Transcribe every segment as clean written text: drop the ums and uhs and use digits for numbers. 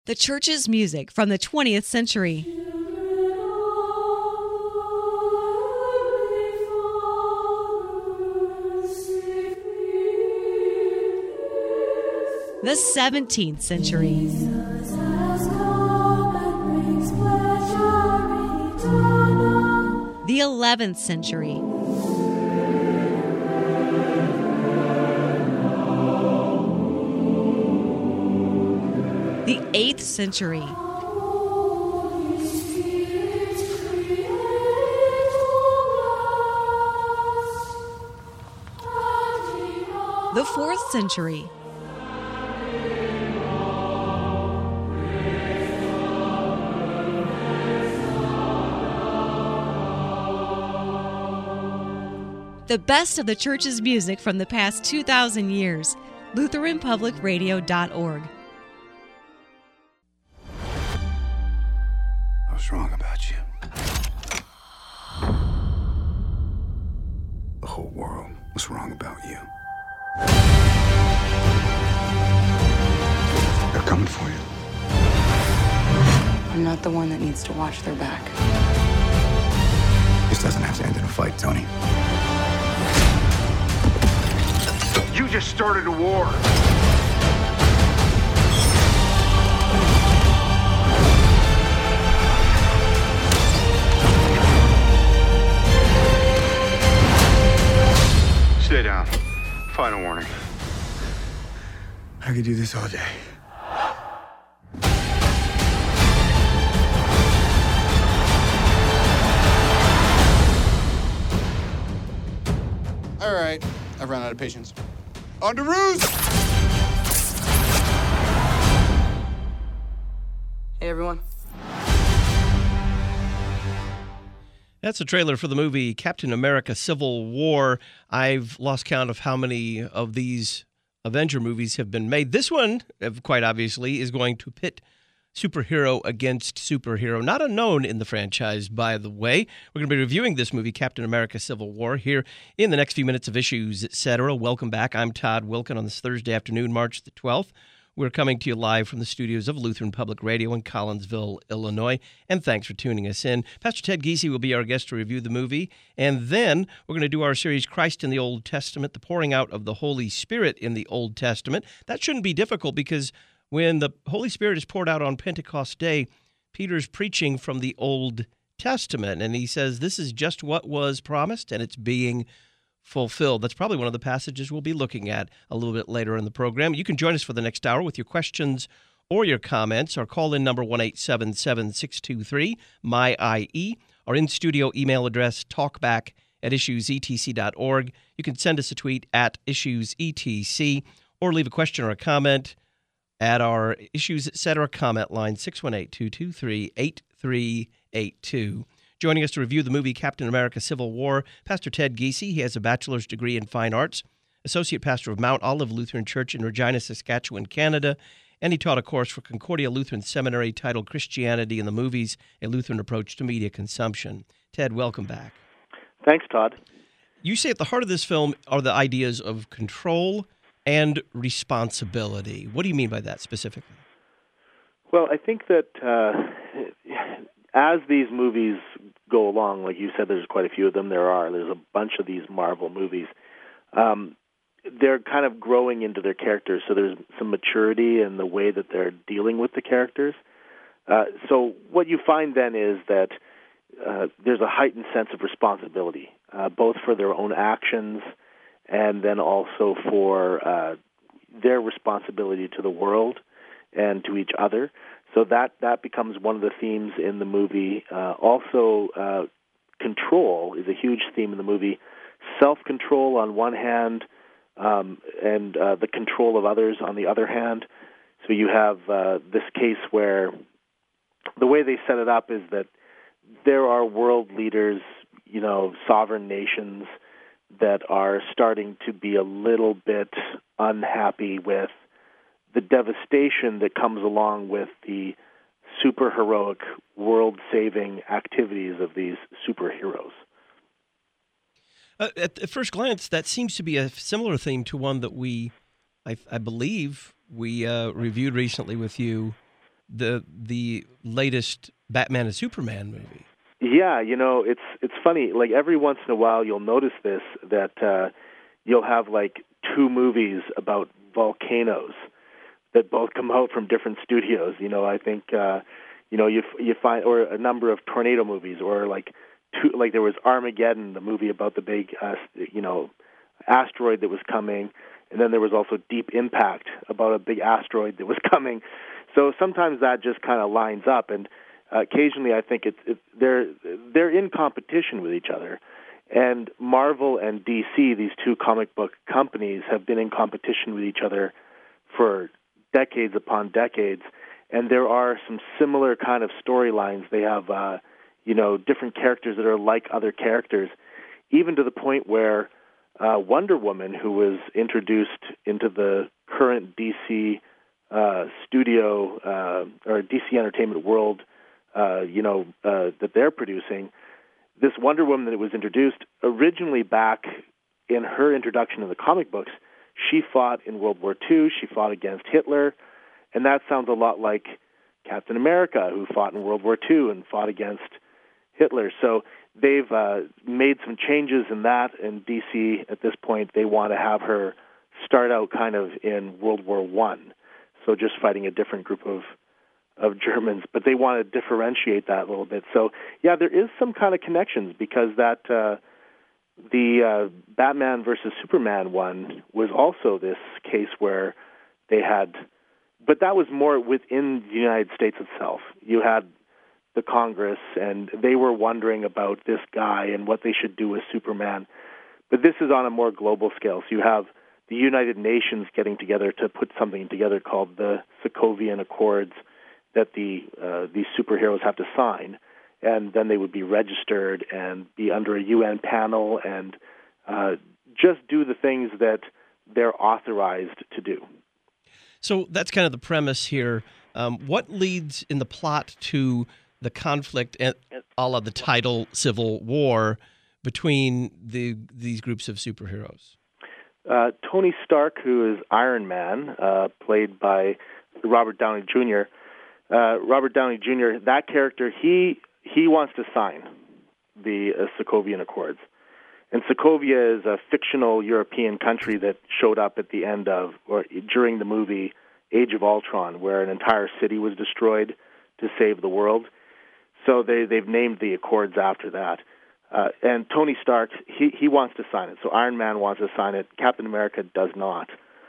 The church's music from the 20th century. The 17th century. The 11th century. The 8th century. The 4th century. The best of the church's music from the past 2,000 years. LutheranPublicRadio.org. What's wrong about you? The whole world. What's wrong about you? They're coming for you. I'm not the one that needs to watch their back. This doesn't have to end in a fight, Tony. You just started a war. Stay down. Final warning. I could do this all day. All right, I've run out of patience. On to Ruse! Hey, everyone. That's a trailer for the movie Captain America Civil War. I've lost count of how many of these Avenger movies have been made. This one, quite obviously, is going to pit superhero against superhero. Not unknown in the franchise, by the way. We're going to be reviewing this movie, Captain America Civil War, here in the next few minutes of Issues, Etc. Welcome back. I'm Todd Wilken on this Thursday afternoon, March the 12th. We're coming to you live from the studios of Lutheran Public Radio in Collinsville, Illinois, and thanks for tuning us in. Pastor Ted Giese will be our guest to review the movie, and then we're going to do our series, Christ in the Old Testament, the pouring out of the Holy Spirit in the Old Testament. That shouldn't be difficult because when the Holy Spirit is poured out on Pentecost Day, Peter's preaching from the Old Testament, and he says this is just what was promised, and it's being fulfilled. That's probably one of the passages we'll be looking at a little bit later in the program. You can join us for the next hour with your questions or your comments. Our call-in number 1-877-623-MY-IE. Our in-studio email address, talkback@issuesetc.org. You can send us a tweet at issuesetc or leave a question or a comment at our Issues Etc. comment line, 618-223-8382. Joining us to review the movie Captain America Civil War, Pastor Ted Giese. He has a bachelor's degree in fine arts, associate pastor of Mount Olive Lutheran Church in Regina, Saskatchewan, Canada, and he taught a course for Concordia Lutheran Seminary titled Christianity in the Movies, a Lutheran Approach to Media Consumption. Ted, welcome back. Thanks, Todd. You say at the heart of this film are the ideas of control and responsibility. What do you mean by that specifically? Well, I think that as these movies go along, like you said, there's quite a few of them. There's a bunch of these Marvel movies. They're kind of growing into their characters, so there's some maturity in the way that they're dealing with the characters. So what you find then is that there's a heightened sense of responsibility, both for their own actions and then also for their responsibility to the world and to each other. So that becomes one of the themes in the movie. Also, control is a huge theme in the movie. Self-control on one hand, and the control of others on the other hand. So you have this case where the way they set it up is that there are world leaders, sovereign nations that are starting to be a little bit unhappy with the devastation that comes along with the superheroic, world-saving activities of these superheroes. At first glance, that seems to be a similar theme to one that I believe we reviewed recently with you, the latest Batman and Superman movie. Yeah, it's funny. Like every once in a while, you'll notice this that you'll have like two movies about volcanoes that both come out from different studios. I think you find, or a number of tornado movies, or like there was Armageddon, the movie about the big asteroid that was coming, and then there was also Deep Impact about a big asteroid that was coming. So sometimes that just kind of lines up, and occasionally I think they're in competition with each other. And Marvel and DC, these two comic book companies, have been in competition with each other for decades upon decades, and there are some similar kind of storylines. They have different characters that are like other characters, even to the point where Wonder Woman, who was introduced into the current DC studio or DC Entertainment world, that they're producing, this Wonder Woman that was introduced originally back in her introduction in the comic books, she fought in World War II, she fought against Hitler, and that sounds a lot like Captain America, who fought in World War II and fought against Hitler. So they've made some changes in that, and DC, at this point, they want to have her start out kind of in World War I, so just fighting a different group of Germans, but they want to differentiate that a little bit. So, yeah, there is some kind of connections, because that the Batman versus Superman one was also this case where they had, but that was more within the United States itself. You had the Congress, and they were wondering about this guy and what they should do with Superman. But this is on a more global scale. So you have the United Nations getting together to put something together called the Sokovian Accords, that these superheroes have to sign, and then they would be registered and be under a UN panel and just do the things that they're authorized to do. So that's kind of the premise here. What leads in the plot to the conflict, a la the title Civil War, between these groups of superheroes? Tony Stark, who is Iron Man, played by Robert Downey Jr., that character, he wants to sign the Sokovian Accords. And Sokovia is a fictional European country that showed up at the end of, or during the movie Age of Ultron, where an entire city was destroyed to save the world. So they've named the Accords after that. And Tony Stark, he wants to sign it. So Iron Man wants to sign it. Captain America does not.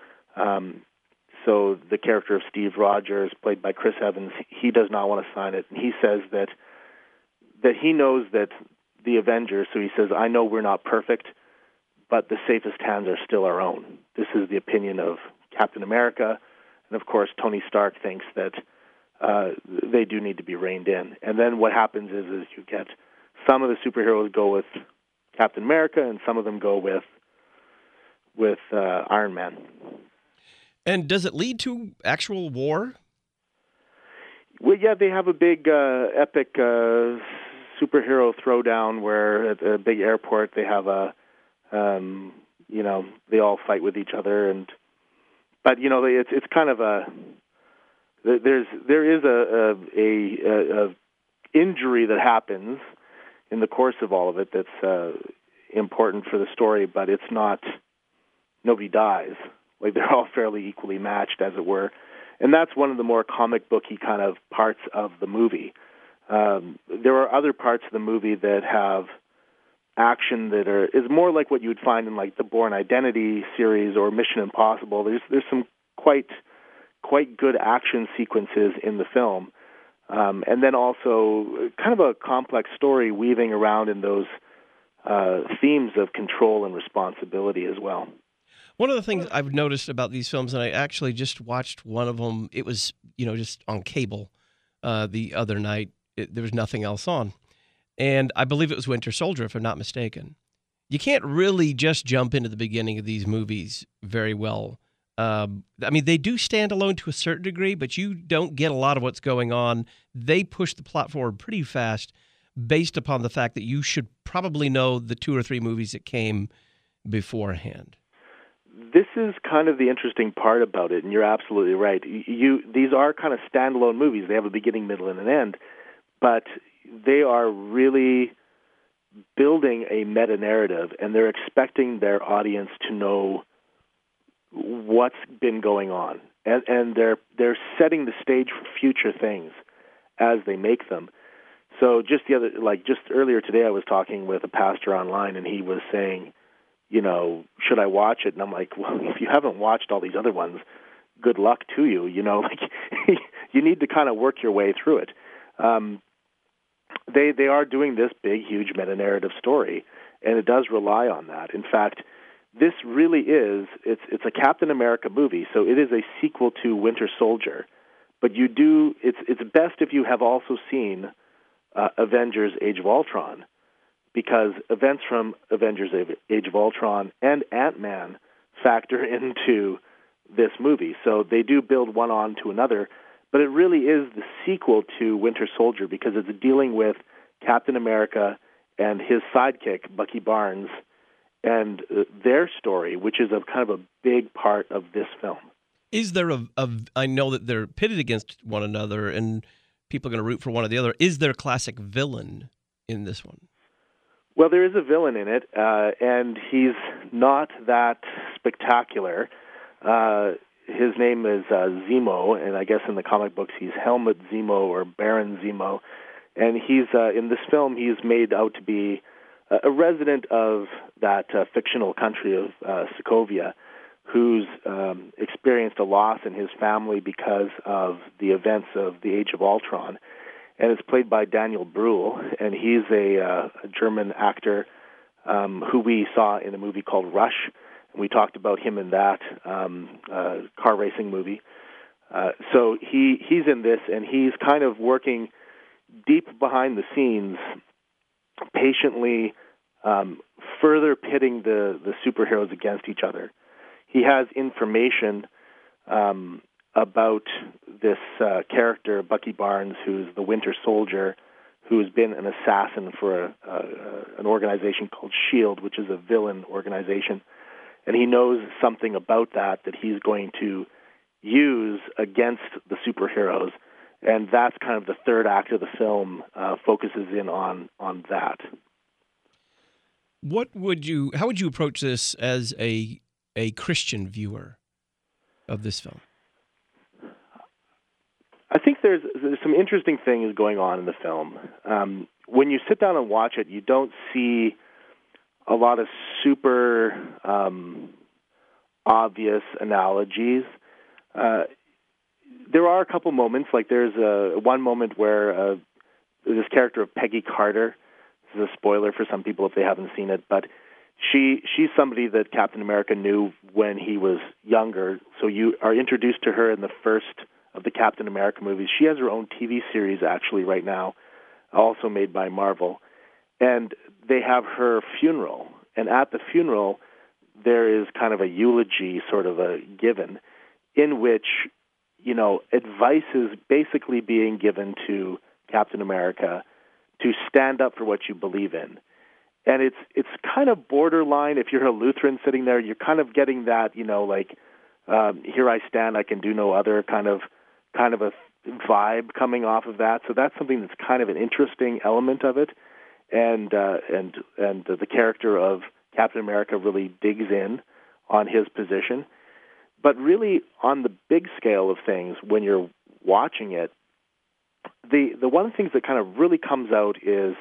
So the character of Steve Rogers, played by Chris Evans, he does not want to sign it. And he says that he knows that the Avengers, so he says, I know we're not perfect, but the safest hands are still our own. This is the opinion of Captain America. And, of course, Tony Stark thinks that they do need to be reined in. And then what happens is you get some of the superheroes go with Captain America, and some of them go with Iron Man. And does it lead to actual war? Well, yeah, they have a big, epic superhero throwdown where at a big airport they have they all fight with each other, but it's kind of there is a injury that happens in the course of all of it that's important for the story, but it's not, nobody dies. Like, they're all fairly equally matched, as it were. And that's one of the more comic booky kind of parts of the movie. There are other parts of the movie that have action that is more like what you would find in like the Bourne Identity series or Mission Impossible. There's some quite good action sequences in the film. And then also kind of a complex story weaving around in those themes of control and responsibility as well. One of the things I've noticed about these films, and I actually just watched one of them, it was, just on cable the other night. There was nothing else on. And I believe it was Winter Soldier, if I'm not mistaken. You can't really just jump into the beginning of these movies very well. They do stand alone to a certain degree, but you don't get a lot of what's going on. They push the plot forward pretty fast based upon the fact that you should probably know the 2 or 3 movies that came beforehand. This is kind of the interesting part about it, and you're absolutely right. These are kind of standalone movies. They have a beginning, middle, and an end, but they are really building a meta-narrative, and they're expecting their audience to know what's been going on, and they're setting the stage for future things as they make them. So just earlier today, I was talking with a pastor online, and he was saying, should I watch it? And I'm like, well, if you haven't watched all these other ones, good luck to you. You need to kind of work your way through it. They are doing this big, huge meta-narrative story, and it does rely on that. In fact, this really is, it's a Captain America movie, so it is a sequel to Winter Soldier. But it's best if you have also seen Avengers Age of Ultron, because events from Avengers Age of Ultron and Ant-Man factor into this movie. So they do build one on to another, but it really is the sequel to Winter Soldier because it's dealing with Captain America and his sidekick, Bucky Barnes, and their story, which is a kind of a big part of this film. Is there I know that they're pitted against one another and people are going to root for one or the other. Is there a classic villain in this one? Well, there is a villain in it, and he's not that spectacular. His name is Zemo, and I guess in the comic books he's Helmut Zemo or Baron Zemo. And he's in this film he's made out to be a resident of that fictional country of Sokovia, who's experienced a loss in his family because of the events of the Age of Ultron. And it's played by Daniel Bruhl, and he's a German actor who we saw in a movie called Rush. And we talked about him in that car racing movie. So he's in this, and he's kind of working deep behind the scenes, patiently further pitting the superheroes against each other. He has information about this character, Bucky Barnes, who's the Winter Soldier, who has been an assassin for an organization called S.H.I.E.L.D., which is a villain organization. And he knows something about that he's going to use against the superheroes. And that's kind of the third act of the film, focuses in on that. How would you approach this as a Christian viewer of this film? I think there's some interesting things going on in the film. When you sit down and watch it, you don't see a lot of super obvious analogies. There are a couple moments, like there's one moment where this character of Peggy Carter, this is a spoiler for some people if they haven't seen it, but she's somebody that Captain America knew when he was younger, so you are introduced to her in the first of the Captain America movies. She has her own TV series actually right now, also made by Marvel, and they have her funeral, and at the funeral there is kind of a eulogy sort of a given in which, advice is basically being given to Captain America to stand up for what you believe in. And it's kind of borderline. If you're a Lutheran sitting there, you're kind of getting that, here I stand, I can do no other kind of a vibe coming off of that. So that's something that's kind of an interesting element of it. And the character of Captain America really digs in on his position. But really, on the big scale of things, when you're watching it, the one of the things that kind of really comes out is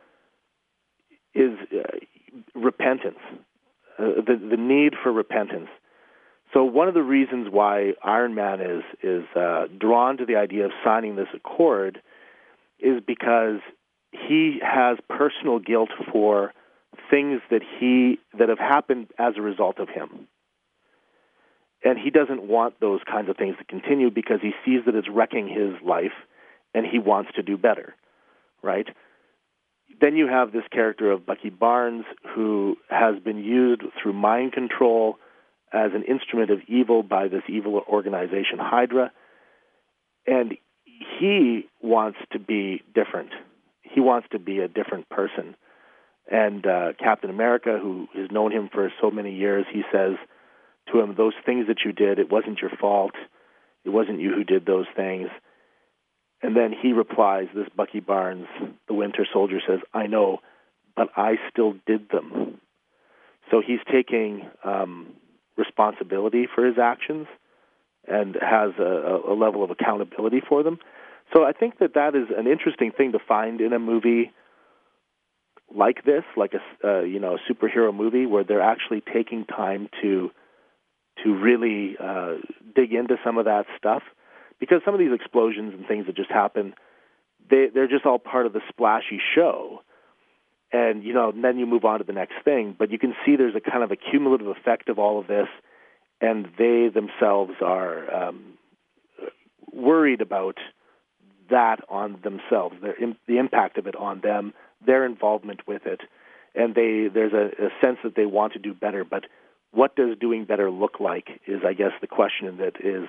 repentance, the need for repentance. So one of the reasons why Iron Man is drawn to the idea of signing this accord is because he has personal guilt for things that have happened as a result of him. And he doesn't want those kinds of things to continue because he sees that it's wrecking his life and he wants to do better, right? Then you have this character of Bucky Barnes who has been used through mind control as an instrument of evil by this evil organization, Hydra. And he wants to be different. He wants to be a different person. And Captain America, who has known him for so many years, he says, to him, those things that you did, it wasn't your fault. It wasn't you who did those things. And then he replies, this Bucky Barnes, the Winter Soldier, says, I know, but I still did them. So he's taking responsibility for his actions and has a level of accountability for them. So I think that is an interesting thing to find in a movie like this, like a superhero movie, where they're actually taking time to really dig into some of that stuff. Because some of these explosions and things that just happen, they're just all part of the splashy show. And, then you move on to the next thing. But you can see there's a kind of a cumulative effect of all of this, and they themselves are worried about that on themselves, the impact of it on them, their involvement with it. And there's a sense that they want to do better. But what does doing better look like is, I guess, the question that is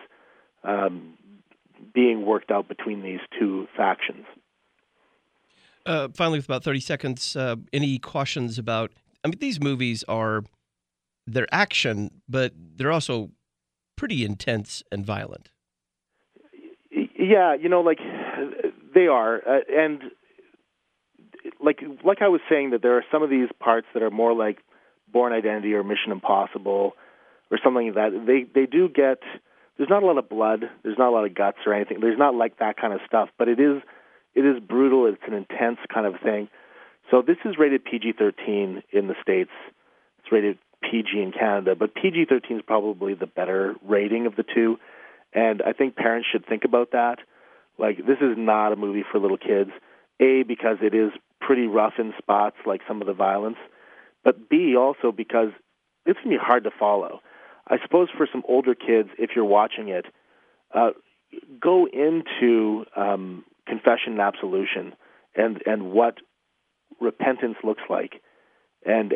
being worked out between these two factions. Finally, with about 30 seconds, any cautions about, these movies they're action, but they're also pretty intense and violent. Yeah, they are. And like I was saying, that there are some of these parts that are more like Bourne Identity or Mission Impossible or something like that. They do get, there's not a lot of blood, there's not a lot of guts or anything. There's not like that kind of stuff, but it is brutal. It's an intense kind of thing. So this is rated PG-13 in the States. It's rated PG in Canada, but PG-13 is probably the better rating of the two. And I think parents should think about that. Like, this is not a movie for little kids, A, because it is pretty rough in spots, like some of the violence, but B, also because it's going to be hard to follow. I suppose for some older kids, if you're watching it, go into confession and absolution and what repentance looks like, and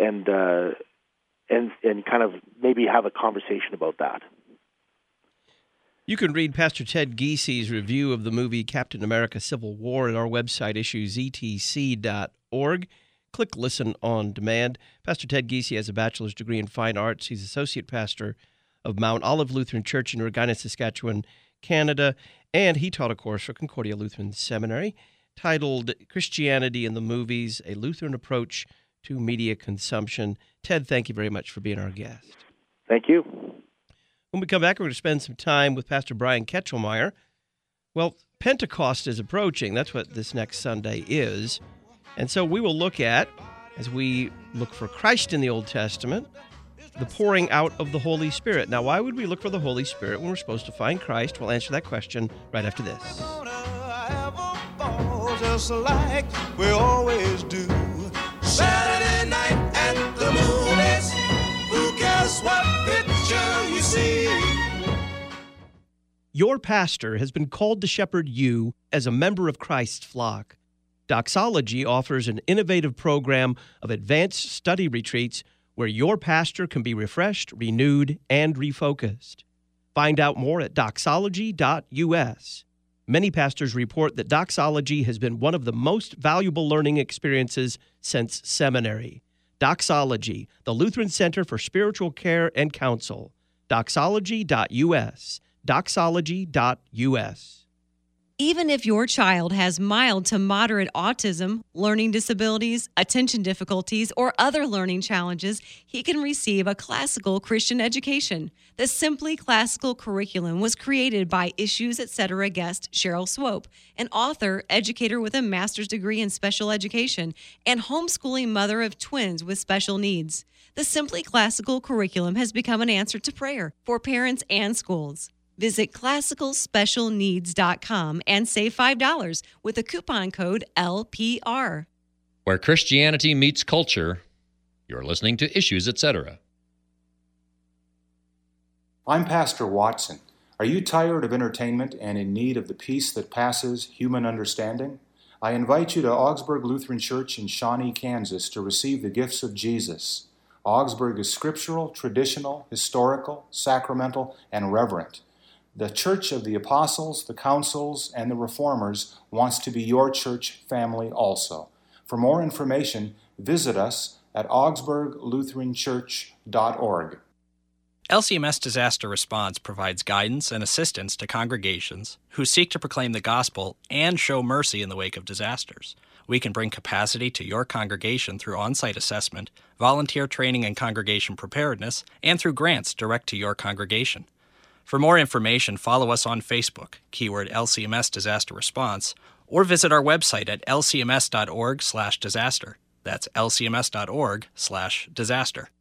kind of maybe have a conversation about that. You can read Pastor Ted Giesi's review of the movie Captain America Civil War at our website, issuesetc.org. Click Listen on Demand. Pastor Ted Giesi has a bachelor's degree in fine arts. He's associate pastor of Mount Olive Lutheran Church in Regina, Saskatchewan, Canada, and he taught a course for Concordia Lutheran Seminary titled Christianity in the Movies, A Lutheran Approach to Media Consumption. Ted, thank you very much for being our guest. Thank you. When we come back, we're going to spend some time with Pastor Brian Ketchelmeyer. Well, Pentecost is approaching. That's what this next Sunday is. And so we will look at, as we look for Christ in the Old Testament, the pouring out of the Holy Spirit. Now, why would we look for the Holy Spirit when we're supposed to find Christ? We'll answer that question right after this. Just like we always do. Saturday night at the movies. Who cares what picture you see? Your pastor has been called to shepherd you as a member of Christ's flock. Doxology offers an innovative program of advanced study retreats where your pastor can be refreshed, renewed, and refocused. Find out more at doxology.us. Many pastors report that doxology has been one of the most valuable learning experiences since seminary. Doxology, the Lutheran Center for Spiritual Care and Counsel. Doxology.us. Doxology.us. Even if your child has mild to moderate autism, learning disabilities, attention difficulties, or other learning challenges, he can receive a classical Christian education. The Simply Classical curriculum was created by Issues Etc. guest Cheryl Swope, an author, educator with a master's degree in special education, and homeschooling mother of twins with special needs. The Simply Classical curriculum has become an answer to prayer for parents and schools. Visit classicalspecialneeds.com and save $5 with the coupon code LPR. Where Christianity meets culture, you're listening to Issues Etc. I'm Pastor Watson. Are you tired of entertainment and in need of the peace that passes human understanding? I invite you to Augsburg Lutheran Church in Shawnee, Kansas to receive the gifts of Jesus. Augsburg is scriptural, traditional, historical, sacramental, and reverent. The Church of the Apostles, the Councils, and the Reformers wants to be your church family also. For more information, visit us at augsburglutheranchurch.org. LCMS Disaster Response provides guidance and assistance to congregations who seek to proclaim the gospel and show mercy in the wake of disasters. We can bring capacity to your congregation through on-site assessment, volunteer training and congregation preparedness, and through grants direct to your congregation. For more information, follow us on Facebook, keyword LCMS Disaster Response, or visit our website at lcms.org/disaster. That's lcms.org/disaster.